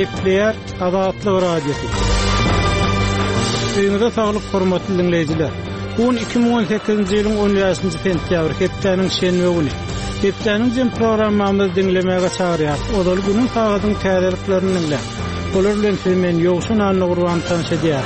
Nükleer Azatlyk Radiosu. Öňüňizde saglyk hormatly dinleýijiler. Bu 2018-nji ýylyň 10-njy sentýabr hepdeniň şenbe güni. Hepdeniň jem programmamyzy dinlemäge çagyrýar. Odal günüň sagatyň täzeliklerini dinler. Olar bilen men ýogşun anly gurban tanşadýar.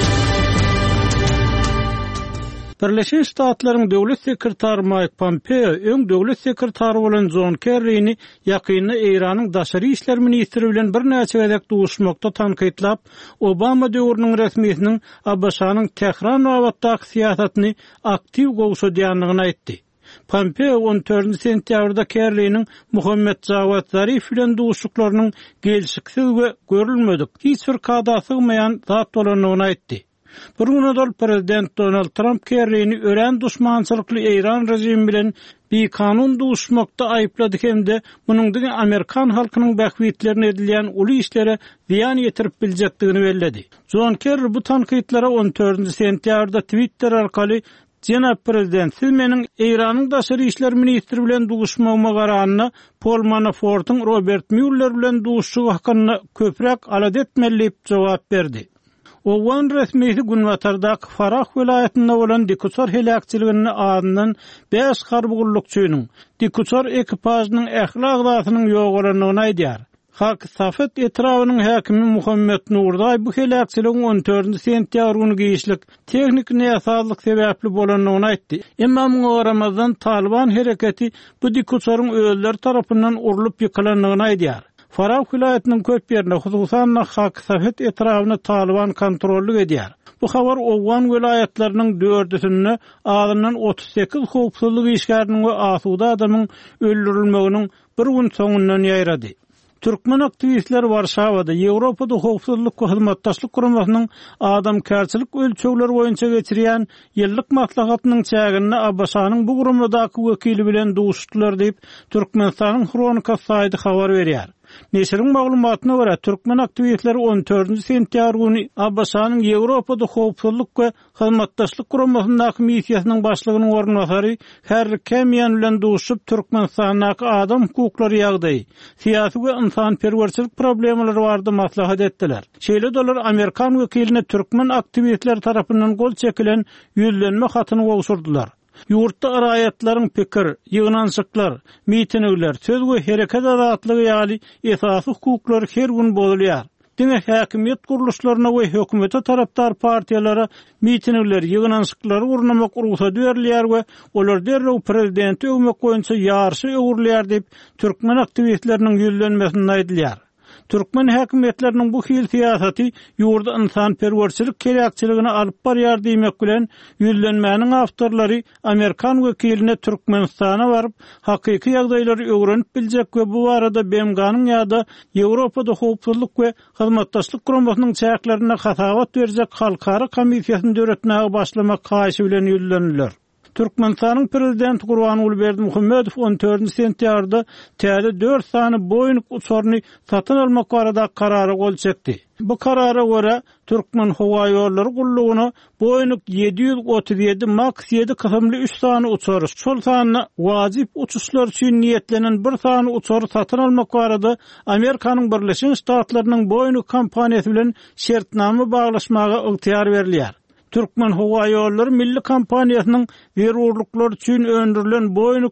Birleşen Ştatlaryň döwlet sekretary Mike Pompeo öň döwlet sekretary bolan John Kerryni ýakynda Iranyň daşary işler ministri bilen bir näçe gezek duşmakda tankytlap, Obama döwrüniň resmiýetiniň Abbasanyň Tehran wagtdaky siýasatyny aktiw gowşadýanlygyny aýtdy. Pompeo 14 sentýabrda Kerryniň Muhammed Javad Zarif bilen duşuklarynyň gelişiksiz we görülmedik, hiç bir kadasygmaýan zat bolanyny aýtdy. Burunadol Prezident Donald Trump Kerryni ören düşmançylykly Iran rejimi bilen bir kanun duşmakda aýyplady hemde munundyň Amerikan halkynyň bähwitlerini edilýän uly işlere ziýan ýetirip biljekdigini belledi. John Kerry bu tankytlara 14 sentýabrda Twitter arkaly "Jenap Prezident, siz meniň Iranyň daşary işler ministri bilen duşmagma garanyny Paul Manafort'un Robert Mueller bilen duşşugy hakyny köprek alad etmelip" jogap berdi. Owan resmiýeti Günwatardaky Farah welaýatynda bolan Dikuçar helakçylygyny adından 5 harbygulykçynyň Dikuçar ekipažynyň ählak zatynyň ýogalanyny aýdýar. Hak Safet etrawynyň häkimi Muhammed Nurday bu helakçylygyň 14 sentýabr güni giýişlik teknik näsazlyk sebäpli bolanyny aýtdy. Emma muňa Ramazan Taliban hereketi bu Dikuçaryň öýler tarapyndan urulyp ýykylanlygyny aýdýar. Farah vilayatynyň köp ýerinde hususan Hak Safet etrawyny Taliban kontrolly edýär. Bu habar Owan vilayatlarynyň 4-üsini adından 38 howpsuzlyk işgäriniň we asuda adamyň öldürilmeginiň bir gün soňundan ýaýrady. Türkmen aktivistler Warşawada Ýewropada howpsuzlyk we hyzmatdaşlyk guramasynyň adam kärçilik ölçegleri boýunça geçirýän ýyllyk maslahatynyň çägini Abbasanyň bu guramadaky wekili bilen duşdylar diýip Türkmenistanyň Hronika saýty habar berýär. Neşriň maglumatyna görä Türkmen aktivistleri 14 sentýabr güni Abbasanyň Ýewropada howpsuzlyk we hyzmatdaşlyk guramasynyň missiýasynyň başlygynyň ornwasary Harry Kemian bilen duşup Türkmenistanyň adam hukuklary ýagdaý, siýasy we insanperwerçilik problemleri barada maslahat etdiler. Şeýle dolar Amerikan wekiline Türkmen aktivistler tarapyndan gol çekilen ýüzlenme hatyny gowşurdylar. Ýurtda araýatlaryň pikir, ýygnançyklar, mitingler, söz we hereket azatlygy ýaly esasy hukuklary her gün bozulýar. Diňe häkimiýet guruluşlaryna we hökümete tarapdar partiýalara mitingler, ýygnançyklary urnamak ruhsat berilýär we olar derrew prezidenti öwmek goýunça ýarşy öwürlýär diýip Türkmen aktivistleriniň ýüzlenmesini aýdylýar. Türkmen häkimetleriniň bu hil siýasaty ýurda insanperwerçilik kerakçylygyna alyp barýar diýmek bilen ýüzlenmäniň awtorlary Amerikan wekiline Türkmenistana baryp hakyky ýagdaýlary öwrenip biljek we bu barada BMG-nyň ýa-da Ýewropada howpsuzlyk we hyzmatdaşlyk guramasynyň çäklerine hasabat berjek halkara komissiýasyny döretmäge başlamak haýşy bilen ýüzlendiler. Türkmenistanyň prezidenti Gurbanuly Berdimuhammedow 14 sentýabrda täze 4 sany boýnuk uçaryny satyn almak barada karara gol çekdi. Bu karara görä Türkmen howa ýollary gullugyna boýnuk 737 Max 7 kysymly 3 sany uçary, şol sanyna wajyp uçuşlar üçin niýetlenen bir sany uçary satyn almak barada Amerikanyň Birleşen Ştatlarynyň boýnuk kompaniýasy bilen şertnama baglaşmaga ygtyar berilýär. Türkmen Howa Ýollary milli kompaniýasynyň berurluklar üçin öndürilen boýnuk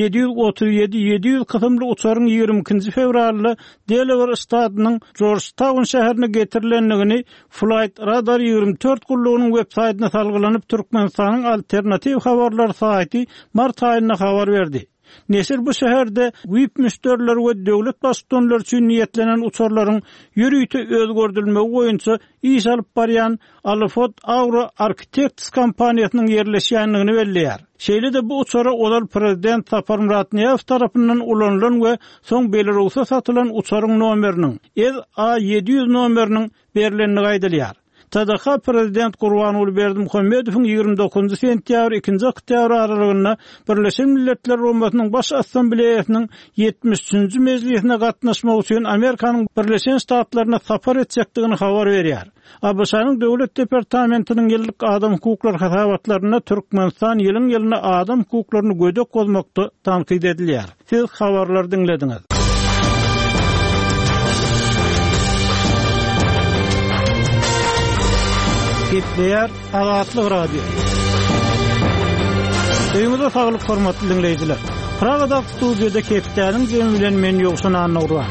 737 kysymly uçaryň 22 fevralda Delaware ştatynyň Georgetown şäherine getirilenligini Flight Radar 24 gullugynyň web-saýtyna salgylanyp Türkmenistanyň alternativ habarlar saýty mart aýyna habar berdi. Neşir bu şäherde WIP müşteriler we döwlet başçyları üçin niýetlenen uçarlaryň ýürüýte özgördülmegi boýunça iş alyp barýan Alfot Auro Architects kompaniýasynyň ýerleşýänligini belleýär. Şeýle-de bu uçara olar Prezident Sapar Muratniýew tarapyndan ulanylan we soň Belarus'a satylan uçaryň nomeriniň A700 nomeriniň berilenligi aýdylýar. Tadaka Prezident Gurbanuly Berdimuhammedowyň 29 sentýabr 2-nji oktýabr aralygynda Birleşen Milletler Guramasynyň baş assambleýasynyň 73-nji mejlisine gatnaşmak üçin Amerikanyň Birleşen Ştatlaryna sapar etjekdigini habar berýär. Abbasanyň döwlet departamentiniň ýyllyk adam hukuklary hasabatlaryna Türkmenistan ýylyň ýylyna adam hukuklaryny gödek bolmakda tankyd edilýär. Siz habarlar dinlediňiz. Gepleyer Azatlyk Radio. Öýüňizde saglyk hormatly dinleýijiler. Pragada studiýada Kepdäniň jemi bilen men ýokşan anawra.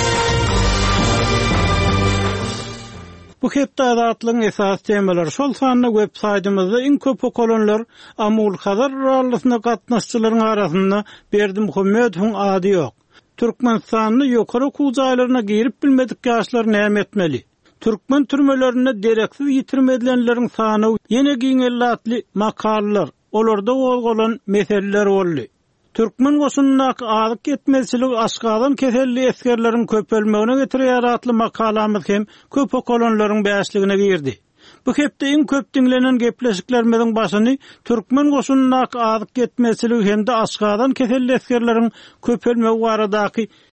Bu hepde Azatlygyň esas temalary şol sanly web-saytymyzda iň köp okulanlar Amul Hazar rallysyna gatnaşçylaryň arasynda Berdimuhammedowyň ady ýok. Türkmenistanyň ýokary kujaýlaryna girip bilmedik ýaşlar näme etmeli? Türkmen türmelerine dereksiz yitirmedilenlerin sany ýene giňellätli makalalar, olarda bolgan meseleler boldy. Türkmen goşunyna adyk getmezçilik aşgadan keselli eskerleriň köpelmegine getirýär atly makalamyz hem köp okulanlaryň bäşligine girdi. Bu hepde iň köp dinlenen gepleşiklerimiziň başyny Türkmen goşunyna adyk getmezçilik hem de aşgadan keselli eskerleriň köpelmegi baradaky